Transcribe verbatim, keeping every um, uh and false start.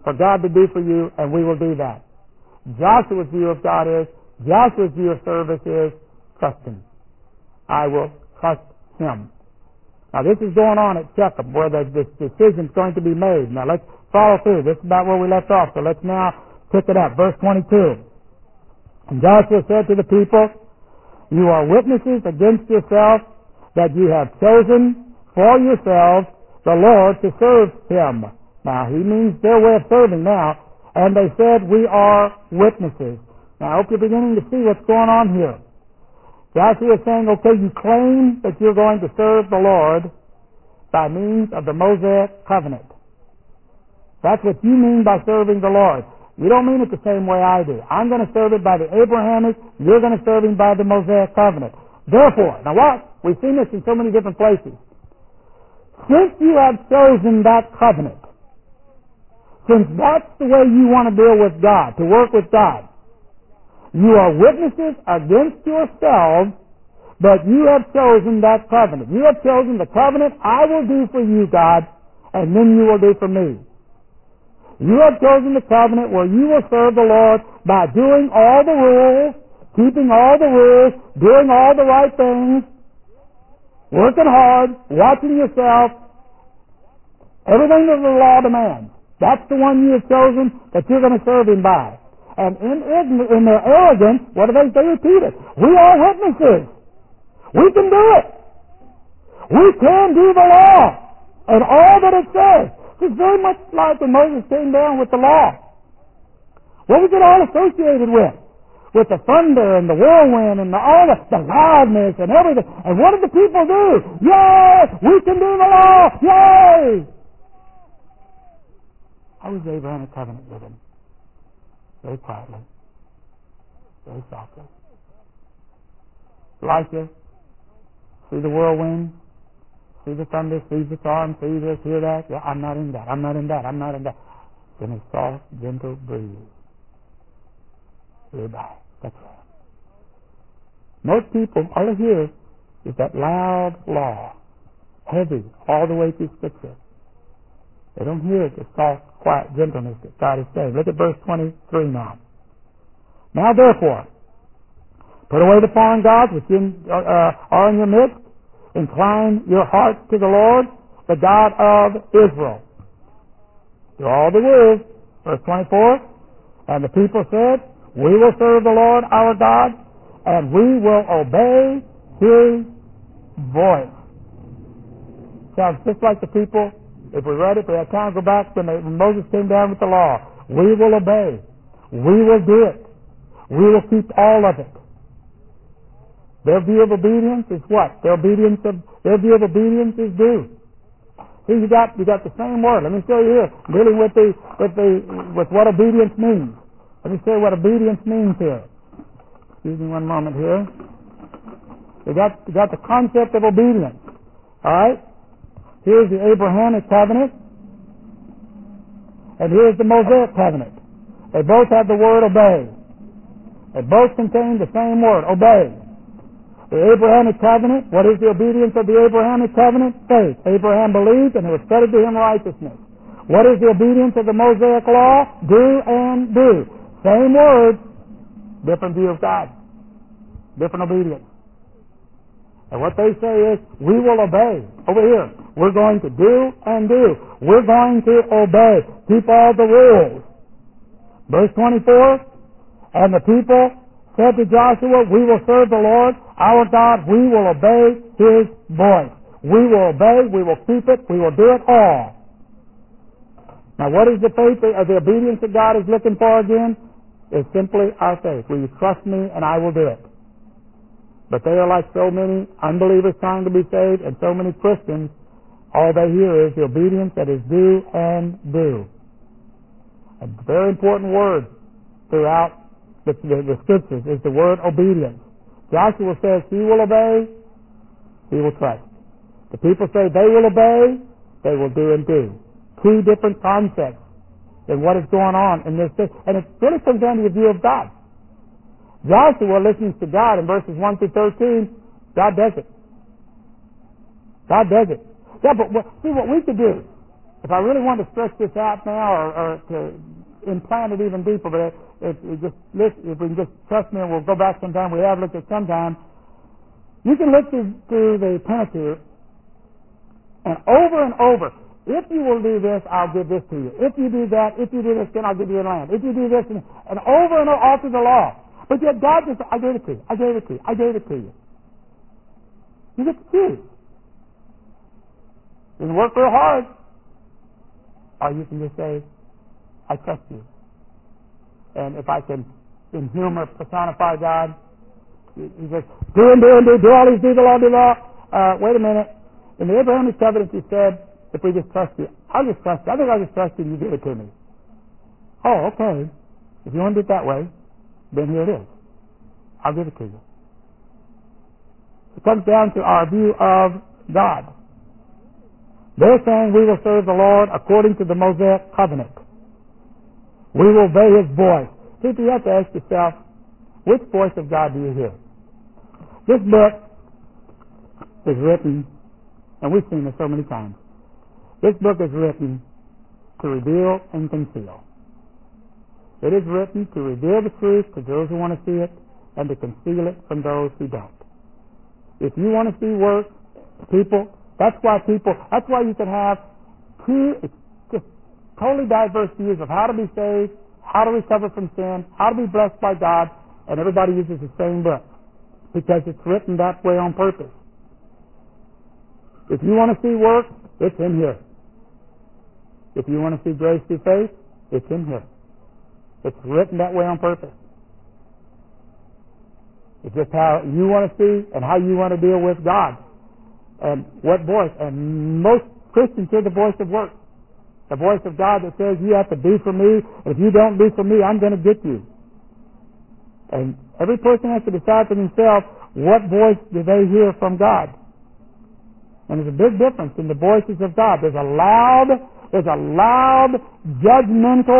for God to do for you, and we will do that. Joshua's view of God is, Joshua's view of service is, trust Him. I will trust Him. Now this is going on at Shechem, where the, this decision is going to be made. Now let's follow through. This is about where we left off, so let's now pick it up. Verse twenty-two. And Joshua said to the people, you are witnesses against yourself that you have chosen for yourselves the Lord to serve Him. Now he means their way of serving now. And they said, we are witnesses. Now I hope you're beginning to see what's going on here. Joshua is saying, okay, you claim that you're going to serve the Lord by means of the Mosaic covenant. That's what you mean by serving the Lord. You don't mean it the same way I do. I'm going to serve it by the Abrahamic, you're going to serve Him by the Mosaic covenant. Therefore, now what? We've seen this in so many different places. Since you have chosen that covenant, since that's the way you want to deal with God, to work with God, you are witnesses against yourselves, but you have chosen that covenant. You have chosen the covenant I will do for you, God, and then you will do for me. You have chosen the covenant where you will serve the Lord by doing all the rules, keeping all the rules, doing all the right things, working hard, watching yourself, everything that the law demands. That's the one you have chosen that you're going to serve Him by. And in, in their arrogance, what do they say? Repeat it. We are witnesses. We can do it. We can do the law and all that it says. It's very much like when Moses came down with the law. What was it all associated with? With the thunder and the whirlwind and the, all the, the loudness and everything. And what did the people do? Yay! We can do the law! Yay! How was Abraham a covenant with Him? Very quietly. Very softly. Elijah, see the whirlwind, see the thunder, see the storm, see this, hear that. Yeah, I'm not in that. I'm not in that. I'm not in that. Then a soft, gentle breeze. Goodbye. That's all. Most people, all they hear is that loud law, heavy, all the way through Scripture. They don't hear the soft, quiet gentleness that God is saying. Look at verse twenty-three now. Now therefore, put away the foreign gods which in, uh, are in your midst. Incline your hearts to the Lord, the God of Israel. Do all the rules. Verse twenty-four. And the people said, we will serve the Lord our God, and we will obey His voice. Sounds just like the people. If we read it, we have time to go back when, they, when Moses came down with the law. We will obey. We will do it. We will keep all of it. Their view of obedience is what? Their obedience of their view of obedience is due. See, you got you got the same word. Let me show you here, dealing with the with the with what obedience means. Let me show you what obedience means here. Excuse me one moment here. You got you got the concept of obedience. All right. Here's the Abrahamic covenant, and here's the Mosaic covenant. They both have the word obey. They both contain the same word, obey. The Abrahamic covenant, what is the obedience of the Abrahamic covenant? Faith. Abraham believed, and it was credited to him righteousness. What is the obedience of the Mosaic law? Do and do. Same words, different view of God. Different obedience. And what they say is, we will obey. Over here, we're going to do and do. We're going to obey. Keep all the rules. Verse twenty-four, and the people said to Joshua, we will serve the Lord, our God. We will obey His voice. We will obey. We will keep it. We will do it all. Now, what is the faith, or the obedience that God is looking for again? It's simply our faith. Will you trust me and I will do it? But they are like so many unbelievers trying to be saved, and so many Christians, all they hear is the obedience that is do and do. A very important word throughout the, the, the Scriptures is the word obedience. Joshua says he will obey, he will trust. The people say they will obey, they will do and do. Two different concepts in what is going on in this thing. And it really comes down to the view of God. Joshua listens to God in verses one through thirteen. God does it. God does it. Yeah, but what, see what we could do. If I really want to stretch this out now, or, or to implant it even deeper, but if, if, just listen, if we can just trust me, and we'll go back sometime. We have looked at sometime. You can look through, through the Pentateuch, and over and over, if you will do this, I'll give this to you. If you do that, if you do this, then I'll give you a land. If you do this, and, and over and over, all through the law. But yet God just, I gave it to you. I gave it to you. I gave it to you. You get to choose. You can work real hard, or you can just say, I trust you. And if I can, in humor, personify God, you, you just do and do and do, do all these, do the law, do the law. Uh, wait a minute. In the Abrahamic covenant, he said, if we just trust you, I'll just trust you. I think I'll just trust you and you give it to me. Oh, okay. If you want to do it that way, then here it is. I'll give it to you. It comes down to our view of God. They're saying we will serve the Lord according to the Mosaic covenant. We will obey His voice. See, you have to ask yourself, which voice of God do you hear? This book is written, and we've seen it so many times. This book is written to reveal and conceal. It is written to reveal the truth to those who want to see it, and to conceal it from those who don't. If you want to see work, people, that's why people, that's why you can have two just totally diverse views of how to be saved, how to recover from sin, how to be blessed by God, and everybody uses the same book because it's written that way on purpose. If you want to see work, it's in here. If you want to see grace through faith, it's in here. It's written that way on purpose. It's just how you want to see and how you want to deal with God. And what voice? And most Christians hear the voice of work. The voice of God that says, you have to do for me. If you don't do for me, I'm going to get you. And every person has to decide for themselves, what voice do they hear from God? And there's a big difference in the voices of God. There's a loud, there's a loud, judgmental